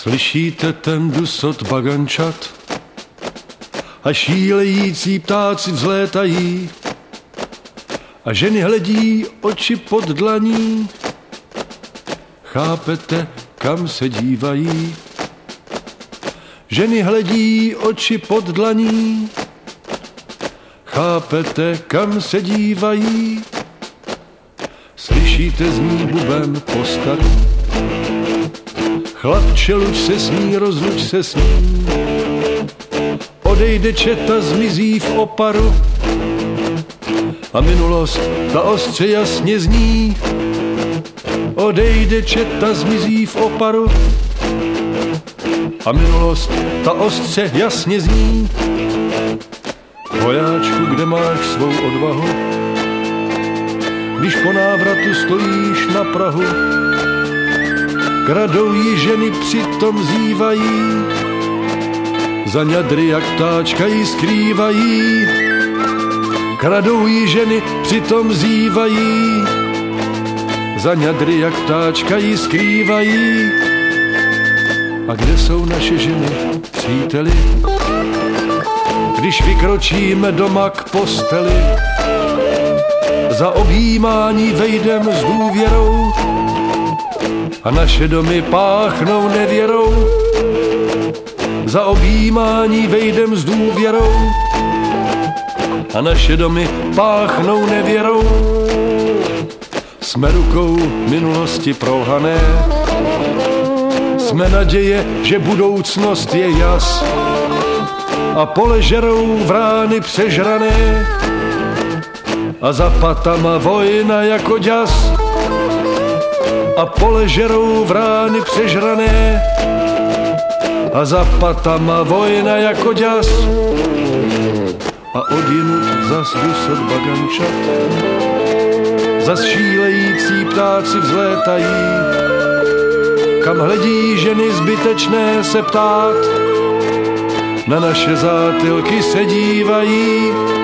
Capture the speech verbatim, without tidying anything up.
Slyšíte ten dusot bagančat a šílející ptáci vzlétají a ženy hledí oči pod dlaní. Chápete, kam se dívají? Ženy hledí oči pod dlaní. Chápete, kam se dívají? Slyšíte zní buben postarý. Chlapče, luč se s ní, rozluč se s ní. Odejde četa, zmizí v oparu. A minulost, ta ostře jasně zní. Odejde četa, zmizí v oparu. A minulost, ta ostře jasně zní. Vojáčku, kde máš svou odvahu? Když po návratu stojíš na prahu, kradou jí ženy, přitom zývají. Za ňadry jak ptáčka jí skrývají. Kradou jí ženy, přitom zývají. Za ňadry jak ptáčka jí skrývají. A kde jsou naše ženy, příteli? Když vykročíme doma k posteli, za objímání vejdem s důvěrou a naše domy páchnou nevěrou. Za objímání vejdem s důvěrou a naše domy páchnou nevěrou. Jsme rukou minulosti prolhané, jsme naděje, že budoucnost je jas. A pole žerou vrány přežrané a za patama vojna jako děs. A pole žerou vrány přežrané a za patama vojna jako děs. A odjinut zas dusot bagančat, zas šílející ptáci vzlétají. Kam hledí ženy zbytečné se ptát, na naše zátylky se dívají.